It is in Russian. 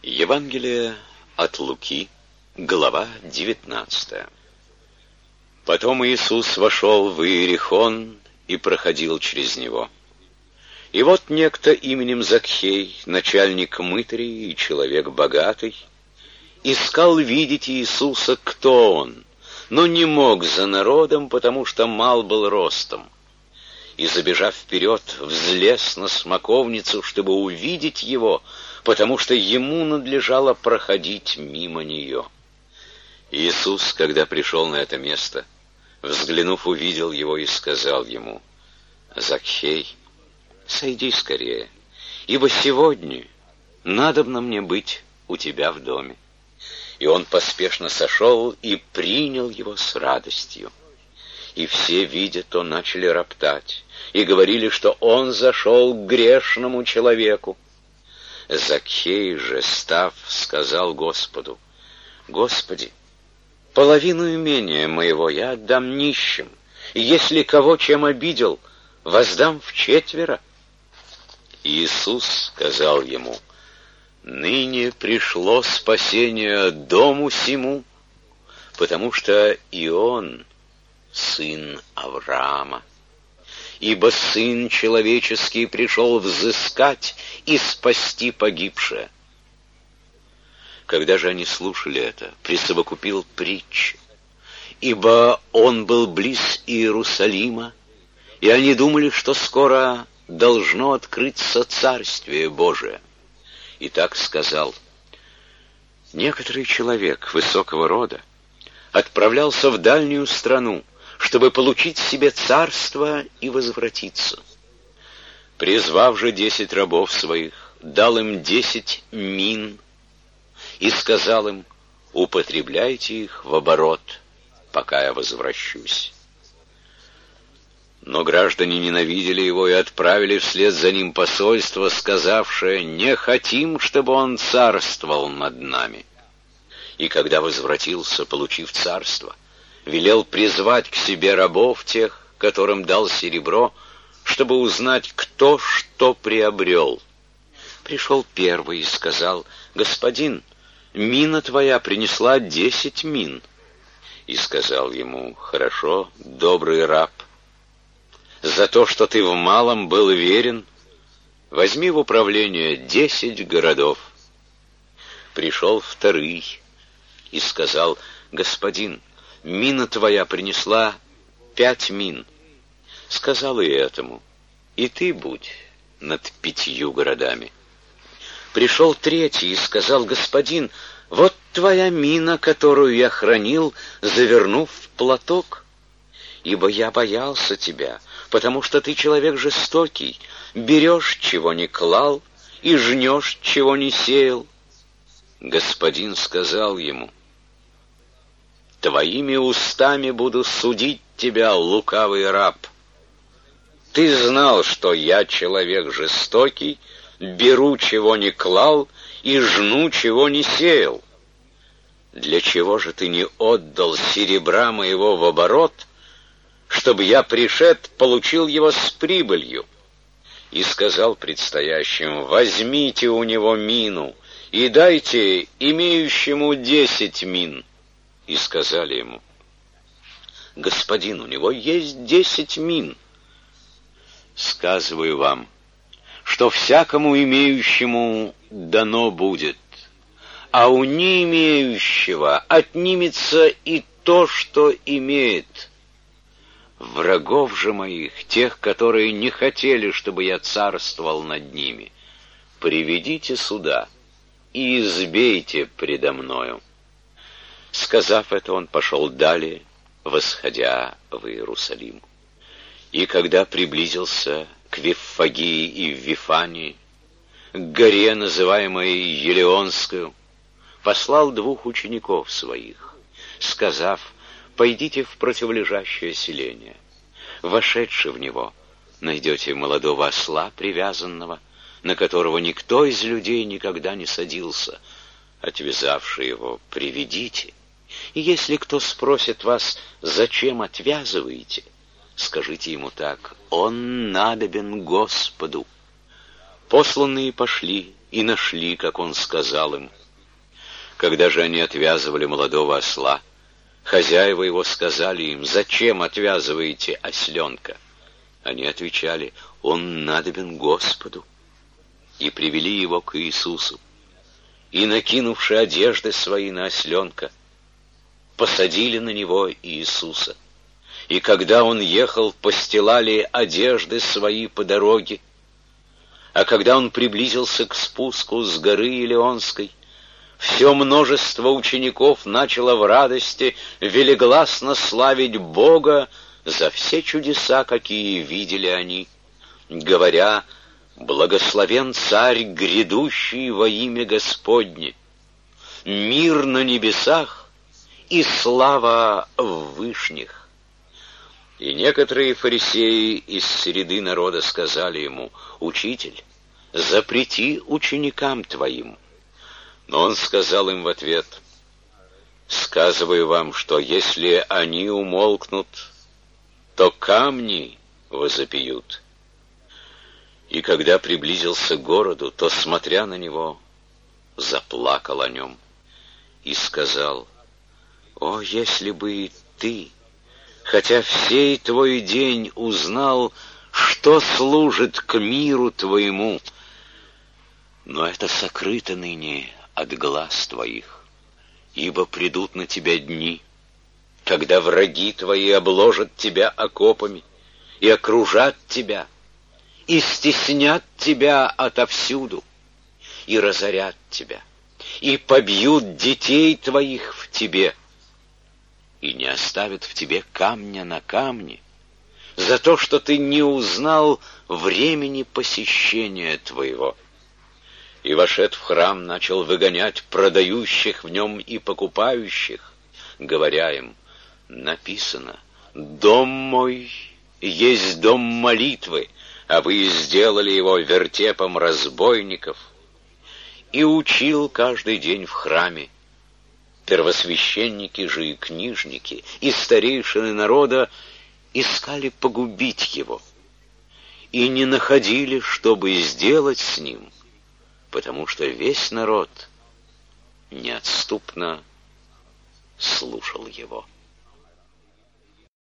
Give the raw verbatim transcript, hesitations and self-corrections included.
Евангелие от Луки, глава девятнадцатая. Потом Иисус вошел в Иерихон и проходил через него. И вот некто именем Закхей, начальник мытарей и человек богатый, искал видеть Иисуса, кто он, но не мог за народом, потому что мал был ростом. И, забежав вперед, взлез на смоковницу, чтобы увидеть его, потому что ему надлежало проходить мимо нее. Иисус, когда пришел на это место, взглянув, увидел его и сказал ему: «Закхей, сойди скорее, ибо сегодня надобно мне быть у тебя в доме». И он поспешно сошел и принял его с радостью. И все, видя то, начали роптать и говорили, что он зашел к грешному человеку. Закхей же, став, сказал Господу: «Господи, половину имения моего я отдам нищим, и если кого чем обидел, воздам вчетверо». Иисус сказал ему: «Ныне пришло спасение дому сему, потому что и он сын Авраама. Ибо Сын Человеческий пришел взыскать и спасти погибшее». Когда же они слушали это, присовокупил притчи, ибо он был близ Иерусалима, и они думали, что скоро должно открыться Царствие Божие. И так сказал: «Некоторый человек высокого рода отправлялся в дальнюю страну, чтобы получить себе царство и возвратиться. Призвав же десять рабов своих, дал им десять мин и сказал им: употребляйте их в оборот, пока я возвращусь. Но граждане ненавидели его и отправили вслед за ним посольство, сказавшее: не хотим, чтобы он царствовал над нами. И когда возвратился, получив царство, велел призвать к себе рабов тех, которым дал серебро, чтобы узнать, кто что приобрел. Пришел первый и сказал: господин, мина твоя принесла десять мин. И сказал ему: хорошо, добрый раб, за то, что ты в малом был верен, возьми в управление десять городов. Пришел второй и сказал: господин, мина твоя принесла пять мин. Сказал и этому: и ты будь над пятью городами. Пришел третий и сказал: господин, вот твоя мина, которую я хранил, завернув в платок, ибо я боялся тебя, потому что ты человек жестокий, берешь, чего не клал, и жнешь, чего не сеял. Господин сказал ему: твоими устами буду судить тебя, лукавый раб. Ты знал, что я человек жестокий, беру, чего не клал, и жну, чего не сеял. Для чего же ты не отдал серебра моего в оборот, чтобы я, пришед, получил его с прибылью? И сказал предстоящим: возьмите у него мину и дайте имеющему десять мин. И сказали ему: господин, у него есть десять мин. Сказываю вам, что всякому имеющему дано будет, а у не имеющего отнимется и то, что имеет. Врагов же моих, тех, которые не хотели, чтобы я царствовал над ними, приведите сюда и избейте предо мною». Сказав это, он пошел далее, восходя в Иерусалим. И когда приблизился к Виффагии и Вифании, к горе, называемой Елеонскую, послал двух учеников своих, сказав: пойдите в противолежащее селение. Вошедши в него, найдете молодого осла привязанного, на которого никто из людей никогда не садился. Отвязавши его, приведите. И если кто спросит вас: зачем отвязываете, скажите ему так: он надобен Господу. Посланные пошли и нашли, как он сказал им. Когда же они отвязывали молодого осла, хозяева его сказали им: «Зачем отвязываете осленка?» Они отвечали: «Он надобен Господу». И привели его к Иисусу. И, накинувши одежды свои на осленка, посадили на него Иисуса. И когда он ехал, постилали одежды свои по дороге. А когда он приблизился к спуску с горы Илионской, все множество учеников начало в радости велигласно славить Бога за все чудеса, какие видели они, говоря: «Благословен Царь, грядущий во имя Господне! Мир на небесах и слава в вышних!» И некоторые фарисеи из среды народа сказали ему: «Учитель, запрети ученикам твоим». Но он сказал им в ответ: «Сказываю вам, что если они умолкнут, то камни возопьют». И когда приблизился к городу, то, смотря на него, заплакал о нем и сказал: «О, если бы и ты, хотя всей твой день, узнал, что служит к миру твоему, но это сокрыто ныне от глаз твоих, ибо придут на тебя дни, когда враги твои обложат тебя окопами и окружат тебя, и стеснят тебя отовсюду, и разорят тебя, и побьют детей твоих в тебе, и не оставят в тебе камня на камне, за то, что ты не узнал времени посещения твоего». И, вошед в храм, начал выгонять продающих в нем и покупающих, говоря им: «Написано: дом мой есть дом молитвы, а вы сделали его вертепом разбойников». И учил каждый день в храме. Первосвященники же и книжники, и старейшины народа искали погубить его, и не находили, чтобы сделать с ним, потому что весь народ неотступно слушал его.